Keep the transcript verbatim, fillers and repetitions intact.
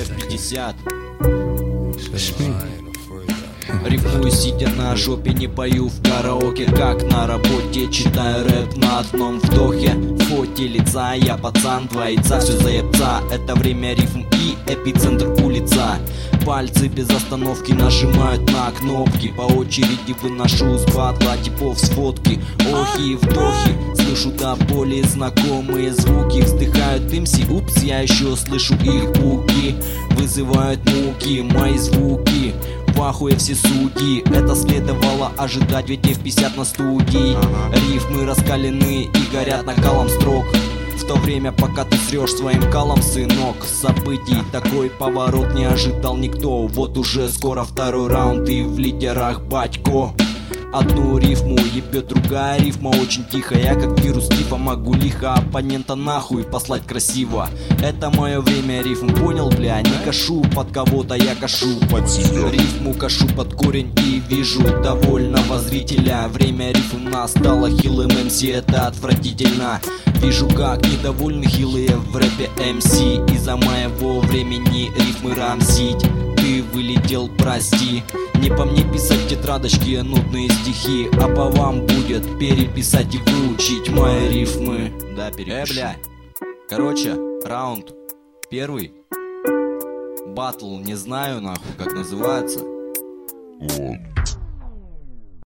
эф пятьдесят. Рифмую, сидя на жопе, не пою в караоке, как на работе. Читаю рэп на одном вдохе. В фоте лица я пацан, два яйца, все заебца. Это время рифм и эпицентр улица. Пальцы без остановки нажимают на кнопки. По очереди выношу с батла типов с фотки. Охи и вдохи, слышу до боли знакомые звуки. Вздыхают эм си, упс, я еще слышу их буки. Вызывают муки мои звуки. В ахуе все суки, это следовало ожидать, ведь эф пятьдесят на студии. Рифмы раскалены и горят накалом строк. В то время, пока ты срешь своим калом, сынок. Событий такой поворот не ожидал никто. Вот уже скоро второй раунд и в лидерах батько. Одну рифму ебет другая рифма очень тихо. Я как вирус тифа могу лихо оппонента нахуй послать красиво. Это мое время рифм, понял, бля? Не кашу под кого-то, я кашу под себя. Рифму кашу под корень и вижу довольного зрителя. Время рифм настало, хилым эм си это отвратительно. Вижу, как недовольны хилые в рэпе эм си. Из-за моего времени рифмы рамсить. Ты вылетел, прости. Не по мне писать тетрадочки, нудные стихи, а по вам будет переписать и выучить мои рифмы. Да, перепиши. Э, бля. Короче, раунд первый. Батл, не знаю нахуй, как называется.